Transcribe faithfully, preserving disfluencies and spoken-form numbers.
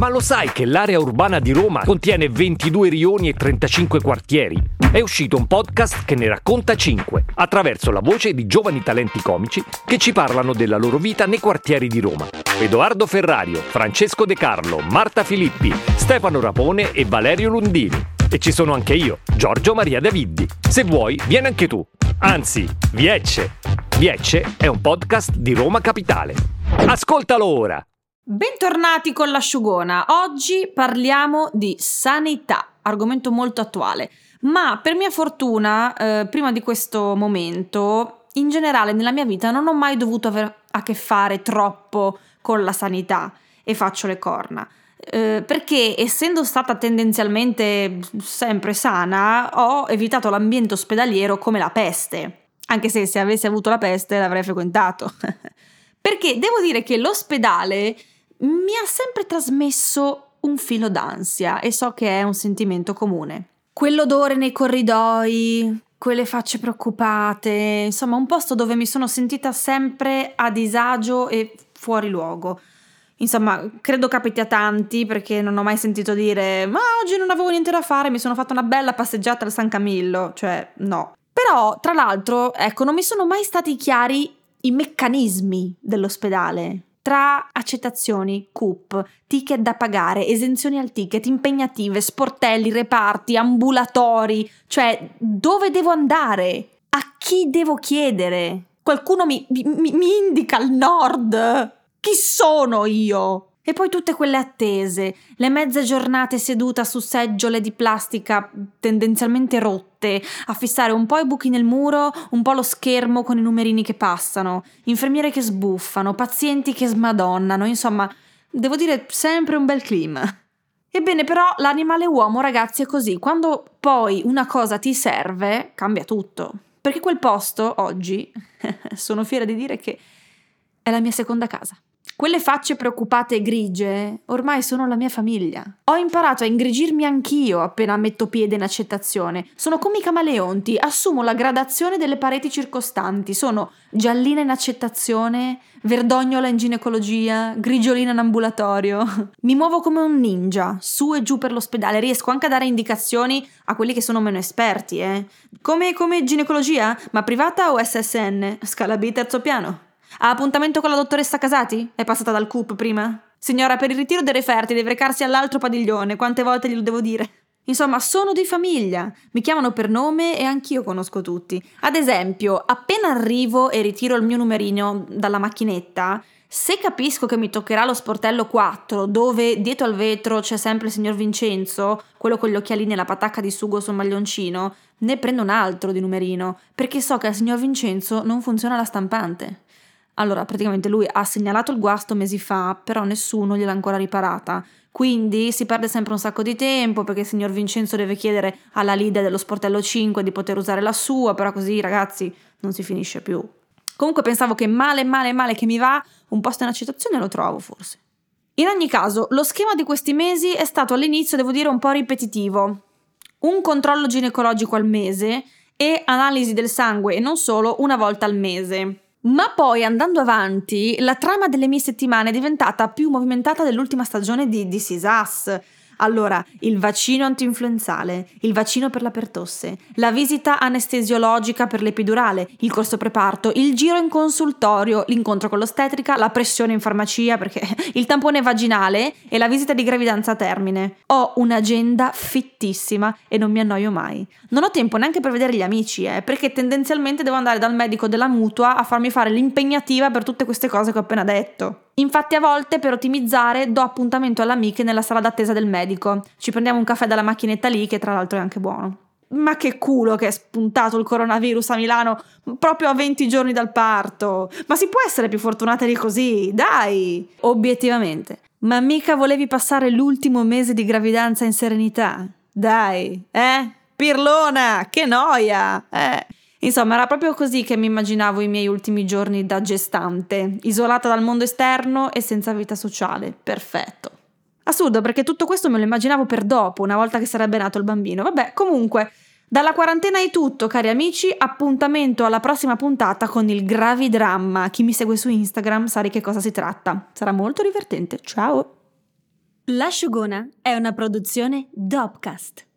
Ma lo sai che l'area urbana di Roma contiene ventidue rioni e trentacinque quartieri? È uscito un podcast che ne racconta cinque, attraverso la voce di giovani talenti comici che ci parlano della loro vita nei quartieri di Roma. Edoardo Ferrario, Francesco De Carlo, Marta Filippi, Stefano Rapone e Valerio Lundini. E ci sono anche io, Giorgio Maria Daviddi. Se vuoi, vieni anche tu. Anzi, Viecce. Viecce è un podcast di Roma Capitale. Ascoltalo ora! Bentornati con l'asciugona. Oggi parliamo di sanità, argomento molto attuale. Ma per mia fortuna, eh, prima di questo momento, in generale nella mia vita non ho mai dovuto avere a che fare troppo con la sanità e faccio le corna. Eh, perché essendo stata tendenzialmente sempre sana, ho evitato l'ambiente ospedaliero come la peste. Anche se se avessi avuto la peste l'avrei frequentato. Perché devo dire che l'ospedale mi ha sempre trasmesso un filo d'ansia e so che è un sentimento comune. Quell'odore nei corridoi, quelle facce preoccupate, insomma un posto dove mi sono sentita sempre a disagio e fuori luogo. Insomma, credo capiti a tanti perché non ho mai sentito dire «Ma oggi non avevo niente da fare, mi sono fatta una bella passeggiata al San Camillo», cioè no. Però, tra l'altro, ecco, non mi sono mai stati chiari i meccanismi dell'ospedale. Tra accettazioni, C U P, ticket da pagare, esenzioni al ticket, impegnative, sportelli, reparti, ambulatori, cioè dove devo andare? A chi devo chiedere? Qualcuno mi, mi, mi indica il nord? Chi sono io? E poi tutte quelle attese, le mezze giornate seduta su seggiole di plastica tendenzialmente rotte, a fissare un po' i buchi nel muro, un po' lo schermo con i numerini che passano, infermiere che sbuffano, pazienti che smadonnano, insomma, devo dire sempre un bel clima. Ebbene però l'animale uomo, ragazzi, è così, quando poi una cosa ti serve, cambia tutto. Perché quel posto, oggi, sono fiera di dire che è la mia seconda casa. Quelle facce preoccupate e grigie ormai sono la mia famiglia. Ho imparato a ingrigirmi anch'io appena metto piede in accettazione. Sono come i camaleonti, assumo la gradazione delle pareti circostanti. Sono giallina in accettazione, verdognola in ginecologia, grigiolina in ambulatorio. Mi muovo come un ninja, su e giù per l'ospedale. Riesco anche a dare indicazioni a quelli che sono meno esperti, eh. Come, come ginecologia? Ma privata o S S N? Scala B terzo piano? Ha appuntamento con la dottoressa Casati? È passata dal C U P prima? Signora, per il ritiro dei referti deve recarsi all'altro padiglione, quante volte glielo devo dire? Insomma, sono di famiglia, mi chiamano per nome e anch'io conosco tutti. Ad esempio, appena arrivo e ritiro il mio numerino dalla macchinetta, se capisco che mi toccherà lo sportello quattro, dove dietro al vetro c'è sempre il signor Vincenzo, quello con gli occhialini e la patacca di sugo sul maglioncino, ne prendo un altro di numerino, perché so che al signor Vincenzo non funziona la stampante. Allora, praticamente lui ha segnalato il guasto mesi fa, però nessuno gliel'ha ancora riparata. Quindi si perde sempre un sacco di tempo perché il signor Vincenzo deve chiedere alla leader dello sportello cinque di poter usare la sua, però così, ragazzi, non si finisce più. Comunque pensavo che male, male, male che mi va, un posto in accettazione lo trovo forse. In ogni caso, lo schema di questi mesi è stato all'inizio, devo dire, un po' ripetitivo. Un controllo ginecologico al mese e analisi del sangue e non solo una volta al mese. Ma poi, andando avanti, la trama delle mie settimane è diventata più movimentata dell'ultima stagione di This Is Us. Allora, il vaccino antinfluenzale, il vaccino per la pertosse, la visita anestesiologica per l'epidurale, il corso preparto, il giro in consultorio, l'incontro con l'ostetrica, la pressione in farmacia perché il tampone vaginale e la visita di gravidanza a termine. Ho un'agenda fittissima e non mi annoio mai. Non ho tempo neanche per vedere gli amici, eh, perché tendenzialmente devo andare dal medico della mutua a farmi fare l'impegnativa per tutte queste cose che ho appena detto. Infatti a volte per ottimizzare do appuntamento alle amiche nella sala d'attesa del medico. Ci prendiamo un caffè dalla macchinetta lì che tra l'altro è anche buono. Ma che culo che è spuntato il coronavirus a Milano proprio a venti giorni dal parto. Ma si può essere più fortunate di così, dai! Obiettivamente. Ma mica volevi passare l'ultimo mese di gravidanza in serenità? Dai, eh? Pirlona, che noia, eh? Insomma, era proprio così che mi immaginavo i miei ultimi giorni da gestante, isolata dal mondo esterno e senza vita sociale. Perfetto. Assurdo, perché tutto questo me lo immaginavo per dopo, una volta che sarebbe nato il bambino. Vabbè, comunque, dalla quarantena è tutto, cari amici. Appuntamento alla prossima puntata con il Gravidramma. Chi mi segue su Instagram sa di che cosa si tratta. Sarà molto divertente. Ciao! L'asciugona è una produzione Dopcast.